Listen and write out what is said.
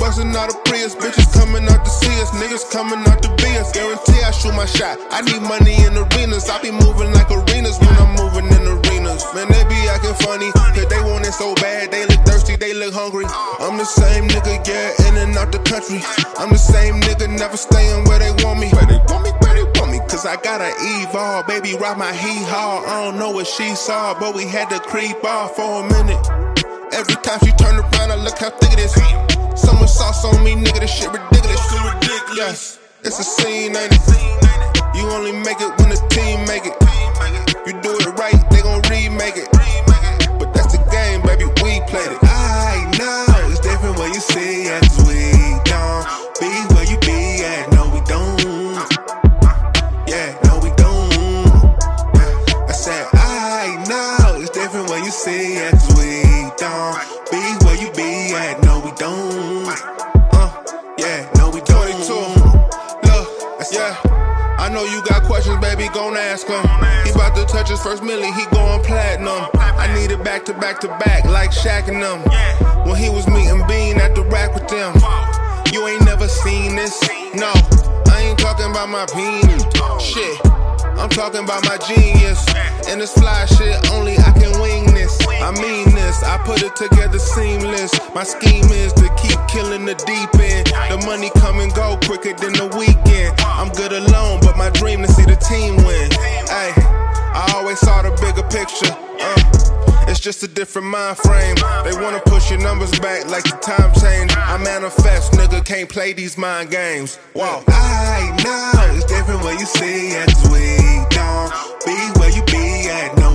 bustin' out a Prius, bitches coming out to see us, niggas coming out to be us. Guarantee I shoot my shot. I need money in arenas. I be moving like arenas when I'm moving in arenas. Man, they be acting funny, cause they want it so bad. They look thirsty, they look hungry. I'm the same nigga, yeah, in and out the country. I'm the same nigga, never staying where they want me. Where they want me, where they want me. Cause I got an Evolve, baby, rock my hee-haw. I don't know what she saw, but we had to creep off for a minute. Every time she turn around, I look how thick it is. So much sauce on me, nigga, this shit ridiculous. Yes, it's a scene, ain't it? You only make it when the team make it. You do it right, they gon' remake it. But that's the game, baby, we played it. I know it's different when you see it, cause we don't be where you be at. No, we don't. Yeah, no, we don't. I said, I know it's different when you see it, cause we don't be where you be at. No, we don't. Yeah, no, we don't. 22. Look, yeah. I know you got questions, baby, gon' ask him. He bout to touch his first milli, he going platinum. I need it back to back to back, like Shaq and them. When he was meeting Bean at the rack with them. You ain't never seen this, no. I ain't talking about my penis, shit. I'm talking about my genius. And this fly shit, only I can wing this. I mean this, I put it together seamless. My scheme is to keep killing the deep end. The money come and go quicker than the weekend. I'm good alone, but my dream to see the team win. Ay, I always saw the bigger picture. It's just a different mind frame. They wanna push your numbers back like the time change. I manifest, nigga, can't play these mind games. Whoa. I know it's different when you see it, cause we don't be where you be at. No,